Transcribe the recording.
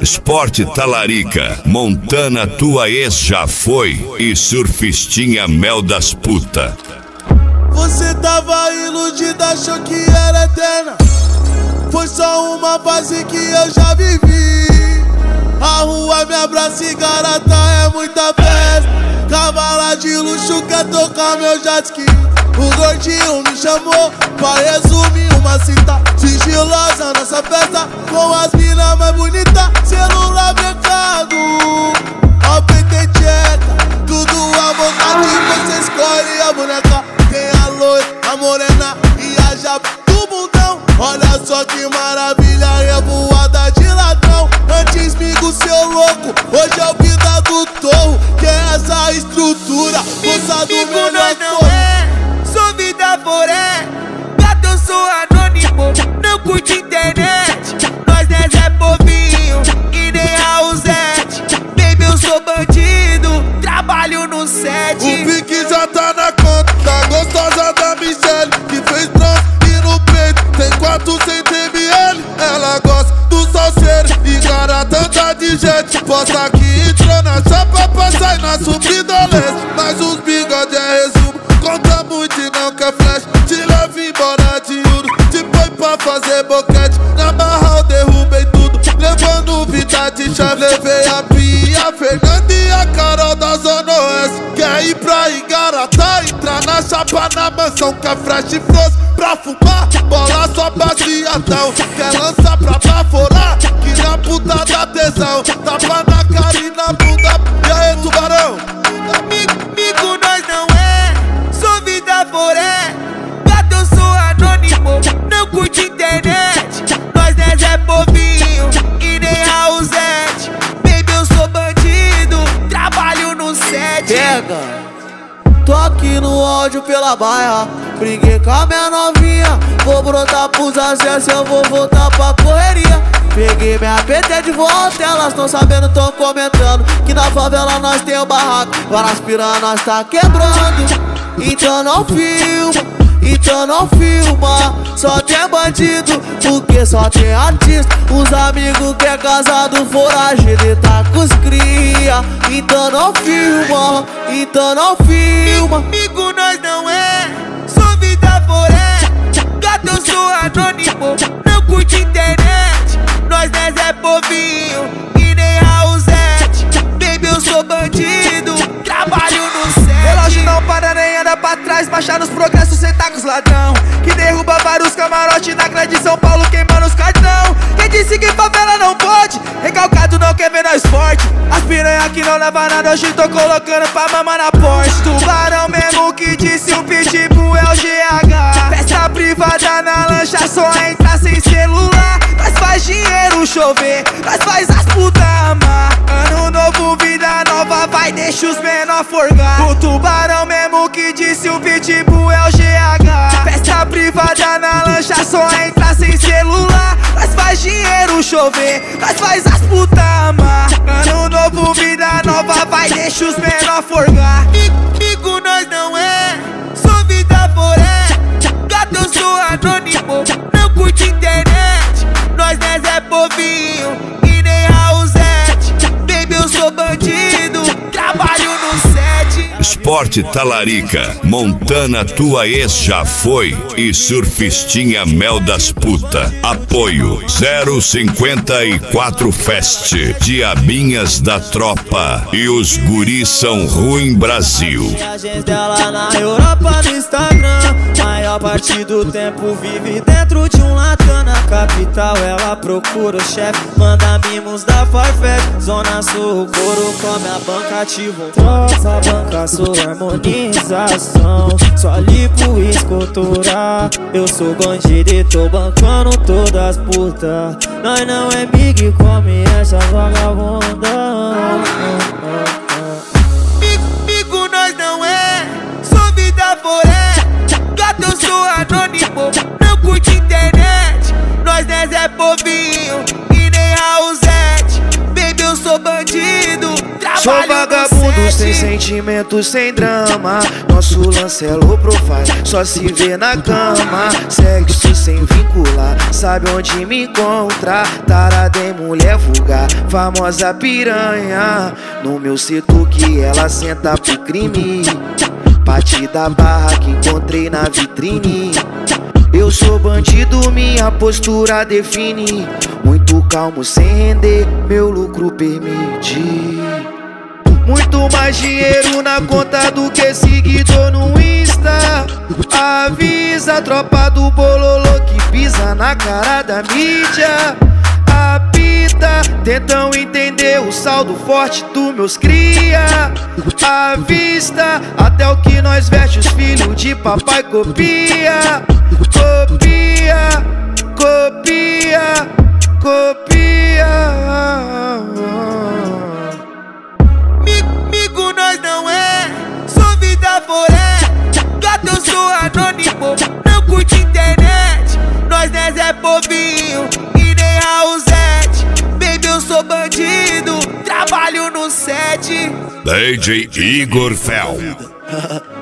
Esporte Talarica, Montana tua ex já foi e surfistinha mel das puta. Você tava iludida, achou que era eterna. Foi só uma fase que eu já vivi. A rua me abraça e garota é muita festa. Cavala de luxo quer tocar meu jet ski. O gordinho me chamou pra resumir uma cita sigilosa nessa festa, com as minas mais bonitas. Celular mercado, ó peito e tcheca, tudo à vontade, você escolhe a boneca. Tem a loira, a morena e a japa do bundão. Olha só que maravilha, revoada de ladrão. Antes migo seu louco, hoje é o vida do torro. Que é essa estrutura, moça do melhor torro. Sou vida foré, gato eu sou anônimo, não curte internet. Nós é povinho e nem Raulzete. Baby eu sou bandido, trabalho no set. O pique já tá na conta, tá gostosa da Michelle, que fez bronze e no peito tem 400 ml. Ela gosta do salseiro e garota anda de jet. Posta que entrou na chapa pra sair na subidolescente. Mas os bigode é resumo, conta muito e não quer flash. Te levo embora de ouro, te põe pra fazer boquete. Na barra eu derrubei tudo, levando vida de chave. Levei a Pia, a Fernanda e a Carol da Zona Oeste. Quer ir pra Igarata, entrar na chapa na mansão. Quer fresh froze pra fumar, bola só baseadão. Quer lançar pra baforar, que na puta da tesão. Tapa na cara e na bunda, e aí tubarão? Amigo nós não sou vida foré, gato eu sou anônimo, não curte internet. Nós é povinho e nem Raulzete. Baby eu sou bandido, trabalho no set. Pega, tô aqui no áudio pela baia, briguei com a minha novinha. Vou brotar pros acessos, eu vou voltar pra correria. Peguei minha PT de volta, elas tão sabendo, tão comentando que na favela nós tem o barraco, várias piranhas nós tá quebrando. Então não filma, então não filma. Só tem bandido, porque só tem artista. Os amigos que é casado, foragido e tá com os cria. Então não filma, então não filma. Amigo nós não sou vida foré, gato eu sou anônimo, não curte internet. Nós é povinho e nem Raulzete. Baby eu sou bandido, trabalho no set. Relógio não para nem anda pra trás, marcha nos progressos, cê tá com os ladrão. Que derruba vários camarotes na grande São Paulo, queimando os cartão. Quem disse que favela não pode? Recalcado não quer ver nós forte. As piranha que não leva nada, hoje tô colocando pra mamar na Porsche. Tubarão mesmo que disse o pitbull é o GH. Festa privada na lancha, só entra sem celular. Nós faz dinheiro chover, nós faz as putas amar. Ano novo, vida nova, vai deixa os menor forgar. O tubarão mesmo que disse o pitbull é o GH. Festa privada na lancha, só entra sem celular. Nós faz dinheiro chover, nós faz as putas amar. Ano novo, vida nova, vai deixa os menor forgar. Amigo nós não sou vida foré, gato eu sou anônimo, não curte internet. Nós é povinho e nem Raulzete. Baby eu sou bandido, trabalho no set. Esporte Talarica, Montana tua ex já foi e surfistinha mel das puta. Apoio 054 Fest, Diabinhas da Tropa e os guris são ruim Brasil. Viagens dela na Europa no Instagram, maior parte do tempo vive dentro de um latão. Na capital ela procura o chefe, manda mimos da Farfetch. Zona Sul, o couro come a banca, ativa um troço, a banca sua harmonização. Só lipo e escultura, eu sou bandido e tô bancando todas as putas. Nós não é big, come essa vagabunda. Amigo nós não sou vida foré, gato eu sou anônimo, não curte internet. Nós é povinho e nem Raulzete. Baby eu sou bandido, trabalho sou vagabundo Sem sentimento, sem drama, nosso lance é low profile, só se vê na cama. Sexo sem vincular, sabe onde me encontrar. Tarada em mulher vulgar, famosa piranha. No meu setor que ela senta pro crime. Pati da barra que encontrei na vitrine. Eu sou bandido, minha postura define. Muito calmo sem render, meu lucro permite. Muito mais dinheiro na conta do que seguidor no Insta. Avisa a tropa do bololô que pisa na cara da mídia. Apita, tentam entender o saldo forte dos meus cria. À vista, até o que nós veste os filhos de papai copia. Copia, copia, copia. Migo nós não é, sou vida foré. Gato eu sou anônimo, não curte internet. Nós não é povinho e nem Raulzete. Baby eu sou bandido, trabalho no set. DJ Igor Fel.